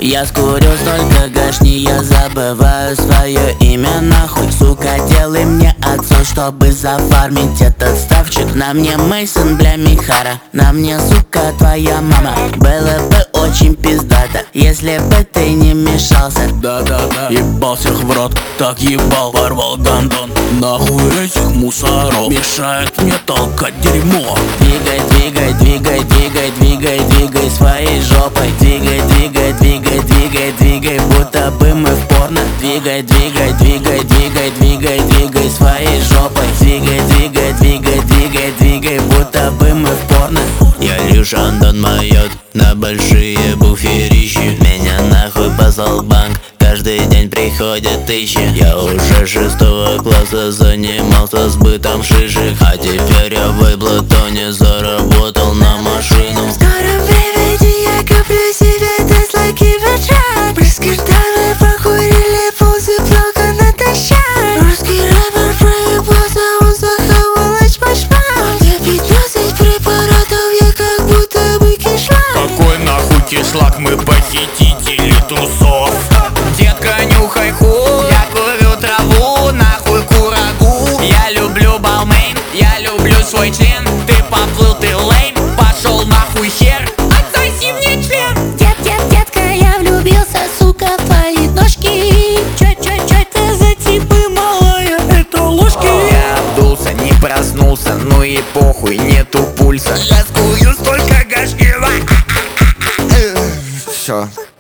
Я скурю столько гашни, я забываю свое имя нахуй. Сука, делай мне отцу, чтобы зафармить этот ставчик. На мне Мейсон, бля, Михара, на мне, сука, твоя мама. Было бы очень пиздато, если бы ты не мешался. Да-да-да, ебал всех в рот, так ебал, порвал гандон. Нахуй этих мусоров, мешает мне толкать дерьмо. Двигай, двигай, двигай, двигай, двигай, двигай своей жопой. Двигай, двигай, двигай, двигай, двигай, будто бы мы в порно. Двигай, двигай, двигай, двигай, двигай, двигай своей жопой. Двигай, двигай, двигай, двигай, двигай, будто бы мы в порно. Я лишь Андон майот на большие буферищи. Меня нахуй послал банк, каждый день приходят тысячи. Я уже 6 класса занимался сбытом шишек, а теперь я в Эйблтоне заработал на машину. В скором времени я куплю себе Тесла Кибертрак. Раскидали, покурили, ползы плохо натощак. Русский рэпер проебался, он захавал очмашмак. Я 15 препаратов, я как будто бы кишлак. Какой нахуй кишлак, мы похитители трусов. Детка, нюхай хуй, я курю траву, нахуй курагу. Я люблю Балмейн, я люблю свой член. Ты поплыл, ты лейм, пошел нахуй хер, отсоси мне член. Детка, я влюбился, сука, в твои ножки. Чё это за типы, малая, это ложки? Я обдулся, не проснулся, ну и похуй, нету пульса. Я скурю столько гашки. Все.